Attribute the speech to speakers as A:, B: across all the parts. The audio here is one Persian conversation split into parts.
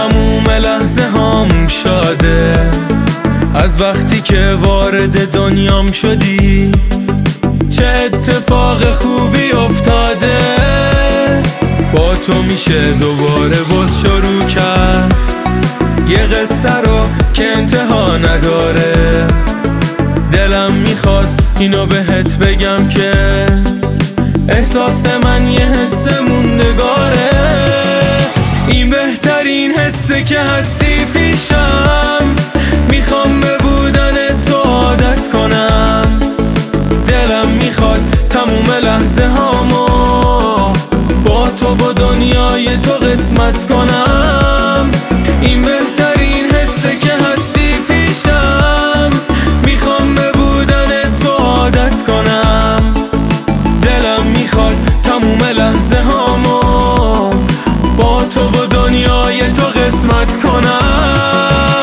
A: تموم لحظه هام شاده، از وقتی که وارد دنیام شدی چه اتفاق خوبی افتاده. با تو میشه دوباره باز شروع کرد یه قصه رو که انتها نداره. دلم میخواد اینو بهت بگم که احساس من یه حس موندگاره. این بهترین حسه که هستی پیشم، میخوام به بودن تو عادت کنم. دلم میخواد تموم لحظه هامو با تو با دنیای تو قسمت کنم. این بهترین حسه که هستی پیشم، میخوام به بودن تو عادت کنم. دلم میخواد تموم لحظه هامو با تو با دنیای تو قسمت کنم.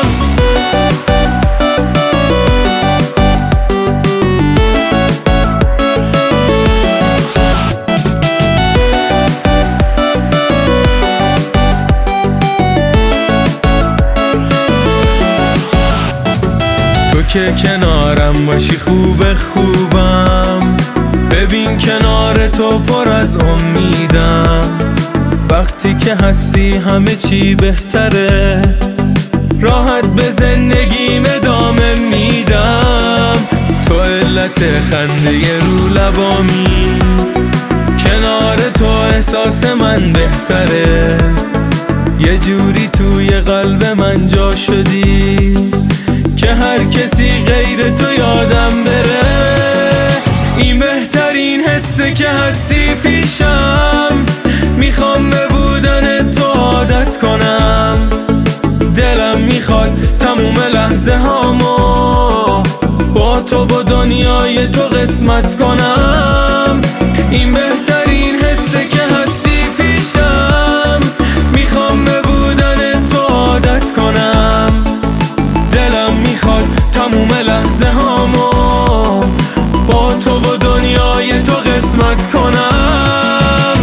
A: تو که کنارم باشی خوبم، ببین کنار تو پر از امیدم. وقتی که هستی همه چی بهتره، راحت به زندگیم ادامه میدم. تو علت خنده رو لبامی، کنار تو احساس من بهتره. یه جوری توی قلب من جا شدی که هر کسی غیر تو یادم بره. این بهترین حسه که هستی پیشم، میخوام به بودن تو عادت کنم. دلم میخواد تموم لحظه هامو با تو با دنیای تو قسمت کنم. این بهترین حسه که هستی پیشم، میخوام به بودن تو عادت کنم. دلم میخواد تموم لحظه هامو با تو با دنیای تو قسمت کنم.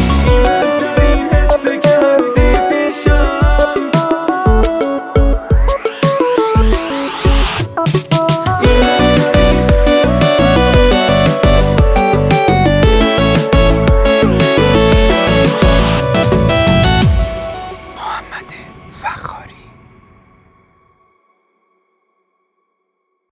B: محمد فخاری.